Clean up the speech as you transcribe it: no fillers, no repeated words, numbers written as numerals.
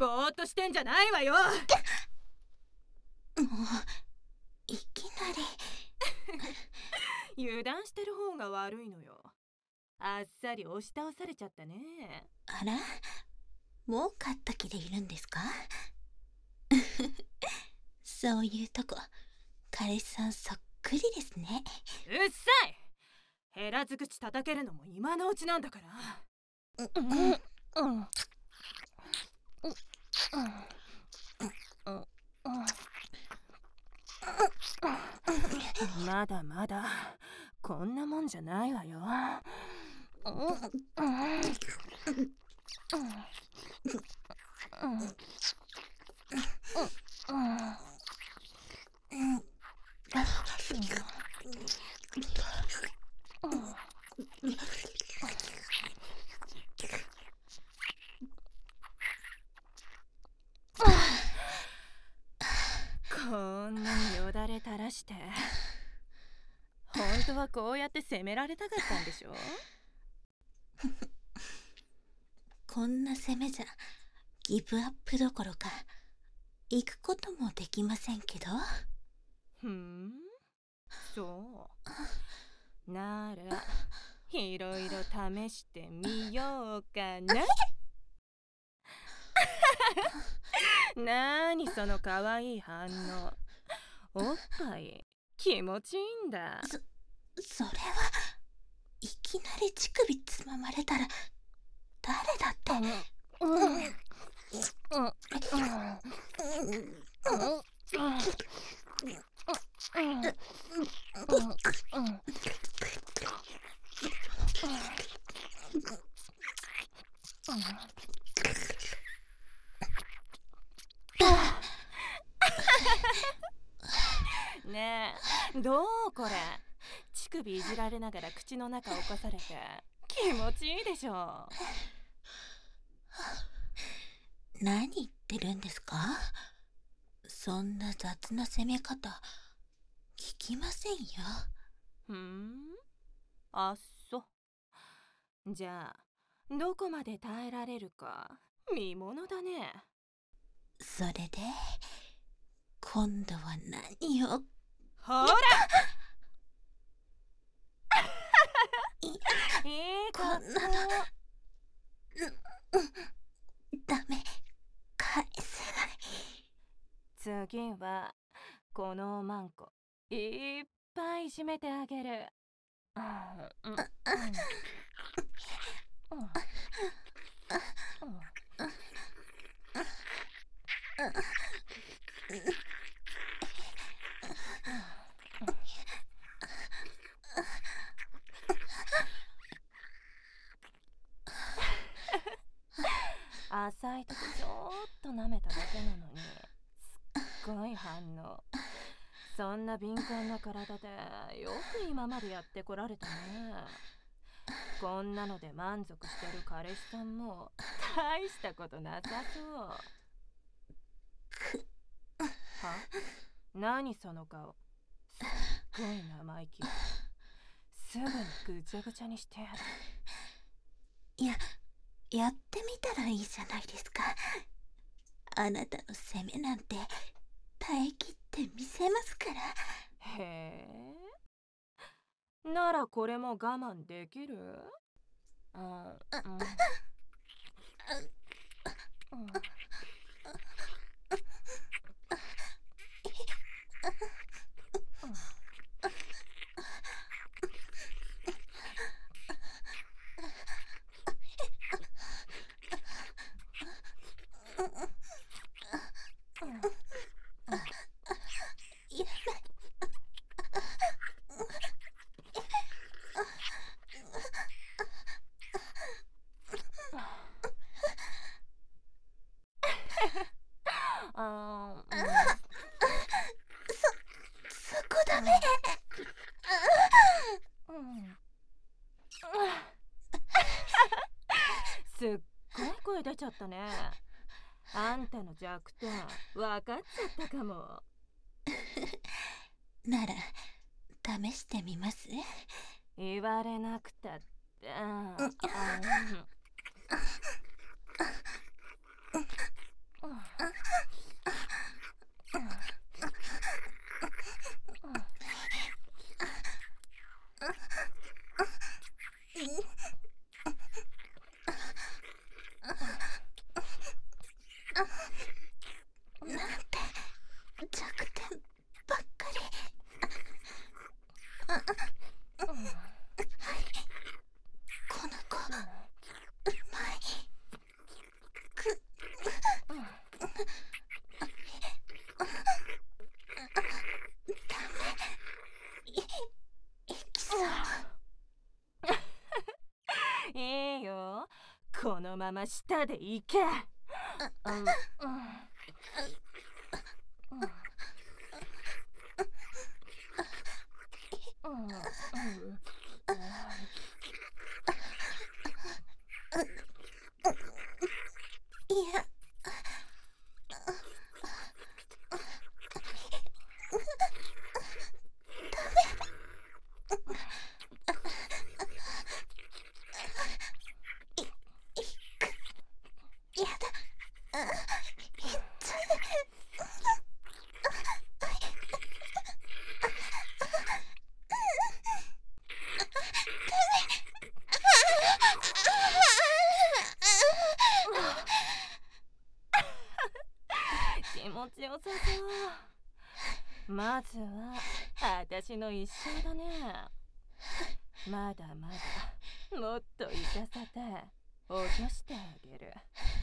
ぼーっとしてんじゃないわよ。 もういきなり油断してる方が悪いのよ。あっさり押し倒されちゃったね。 あら、もう勝った気でいるんですか？そういうとこ彼氏さんそっくりですね。 うっさい。ヘラづ口叩けるのも今のうちなんだから。まだまだこんなもんじゃないわよ。こんなによだれ垂らして本当はこうやって責められたかったんでしょ。 こんな攻めじゃギブアップどころか行くこともできませんけど。 そうならいろいろ試してみようかな。なーにそのかわいい反応。おっぱい気持ちいいんだ。 それはいきなり乳首つままれたら誰だって。 ねえ、どうこれ。乳首いじられながら口の中を起こされて気持ちいいでしょ。 何言ってるんですか？そんな雑な攻め方聞きませんよ。 あっそ。じゃあどこまで耐えられるか見ものだね。 それで今度は何を。 ほらいいこんなのダメ、返せない。 次はこのおまんこいっぱい締めてあげる。浅いとこちょっと舐めただけなのにすっごい反応。そんな敏感な体でよく今までやってこられたね。こんなので満足してる彼氏さんも大したことなさそう。は？何その顔。すっごい生意気。すぐにぐちゃぐちゃにしてやる。 やってみたらいいじゃないですか。あなたの攻めなんて耐えきってみせますから。 へえ。ならこれも我慢できる？ そこダメ。 すっごい声出ちゃったね。あんたの弱点分かっちゃったかも。 なら試してみます？ 言われなくたって。 まま下で行け。 いや、やだ。 気持ちよさそう。まずは私の一生だね。まだまだもっと行かせて落としてあげる。